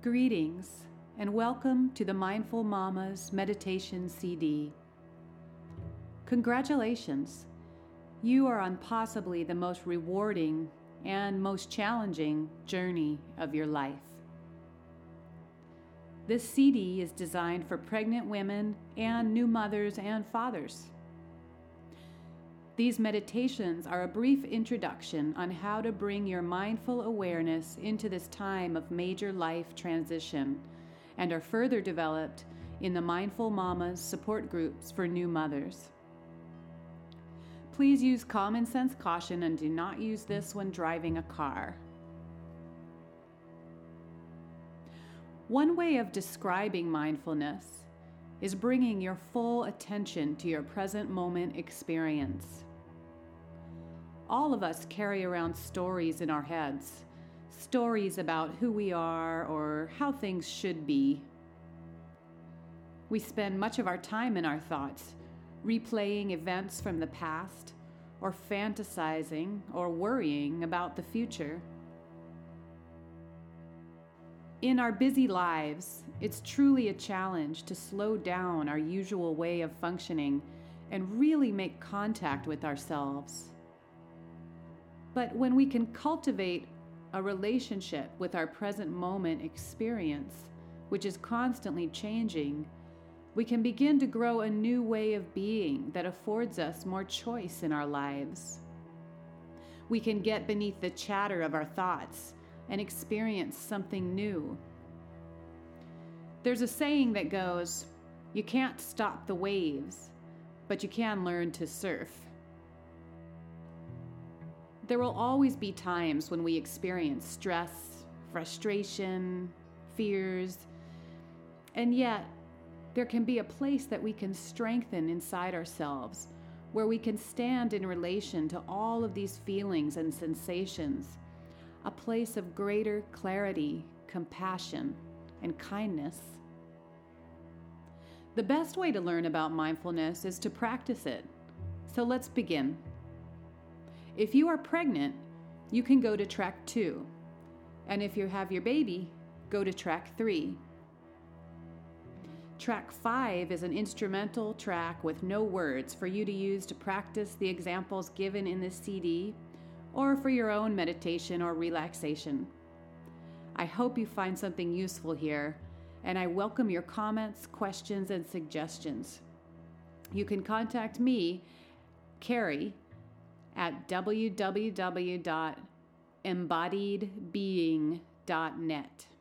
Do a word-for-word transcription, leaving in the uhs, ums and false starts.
Greetings, and welcome to the Mindful Mama's Meditation C D. Congratulations! You are on possibly the most rewarding and most challenging journey of your life. This C D is designed for pregnant women and new mothers and fathers. These meditations are a brief introduction on how to bring your mindful awareness into this time of major life transition, and are further developed in the Mindful Mamas support groups for new mothers. Please use common sense caution and do not use this when driving a car. One way of describing mindfulness is bringing your full attention to your present moment experience. All of us carry around stories in our heads, stories about who we are or how things should be. We spend much of our time in our thoughts, replaying events from the past, or fantasizing or worrying about the future. In our busy lives, it's truly a challenge to slow down our usual way of functioning and really make contact with ourselves. But when we can cultivate a relationship with our present moment experience, which is constantly changing, we can begin to grow a new way of being that affords us more choice in our lives. We can get beneath the chatter of our thoughts and experience something new. There's a saying that goes, "You can't stop the waves, but you can learn to surf." There will always be times when we experience stress, frustration, fears, and yet there can be a place that we can strengthen inside ourselves, where we can stand in relation to all of these feelings and sensations, a place of greater clarity, compassion, and kindness. The best way to learn about mindfulness is to practice it. So let's begin. If you are pregnant, you can go to track two. And if you have your baby, go to track three. Track five is an instrumental track with no words for you to use to practice the examples given in this C D, or for your own meditation or relaxation. I hope you find something useful here, and I welcome your comments, questions, and suggestions. You can contact me, Carrie, at w w w dot embodied being dot net.